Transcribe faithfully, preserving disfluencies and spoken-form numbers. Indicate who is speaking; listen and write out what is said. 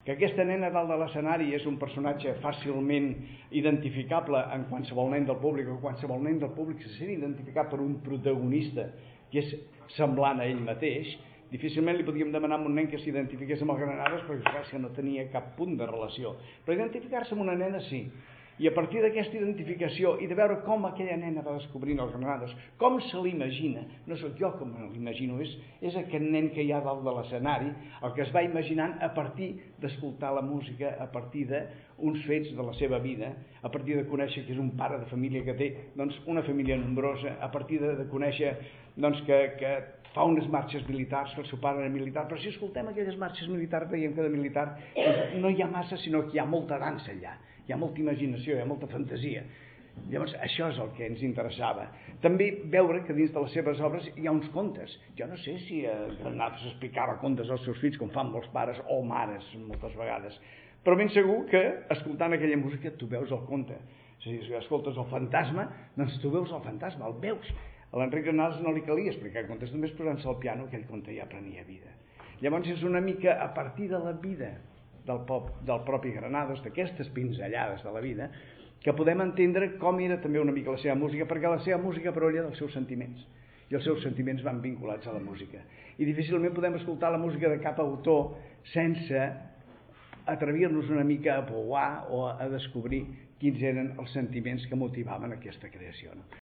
Speaker 1: que aquesta nena dalt de l'escenari és un personatge fàcilment identificable en qualsevol nen del públic, o qualsevol nen del públic se sent identificat per un protagonista que és semblant a ell mateix, difícilment li podríem demanar a un nen que s'identifiqués amb el Granados perquè clar, que no tenia cap punt de relació. Però identificar-se amb una nena sí. I a partir d'aquesta identificació i de veure com aquella nena va descobrint els Granados, com se l'imagina, no sóc jo com l'imagino, és, és aquest nen que hi ha dalt de l'escenari, el que es va imaginant a partir d'escoltar la música, a partir d'uns fets de la seva vida, a partir de conèixer que és un pare de família que té doncs, una família nombrosa, a partir de, de conèixer doncs, que, que fa unes marxes militars, que el seu pare era militar, però si escoltem aquelles marxes militars veiem que de militar doncs, no hi ha massa, sinó que hi ha molta dansa allà. Hi ha molta imaginació, hi ha molta fantasia. Llavors, això és el que ens interessava. També veure que dins de les seves obres hi ha uns contes. Jo no sé si eh, Granados explicava contes als seus fills, com fan molts pares o mares, moltes vegades. Però ben segur que, escoltant aquella música, tu veus el conte. És a dir, si escoltes el fantasma, doncs tu veus el fantasma, el veus. A l'Enric Granados no li calia explicar contes, només posant-se al piano, aquell conte ja prenia vida. Llavors, és una mica a partir de la vida Del, pop, del propi Granados, d'aquestes pinzellades de la vida, que podem entendre com era també una mica la seva música, perquè la seva música parolla dels seus sentiments, i els seus sentiments van vinculats a la música. I difícilment podem escoltar la música de cap autor sense atrevir-nos una mica a pouar o a descobrir quins eren els sentiments que motivaven aquesta creació. No?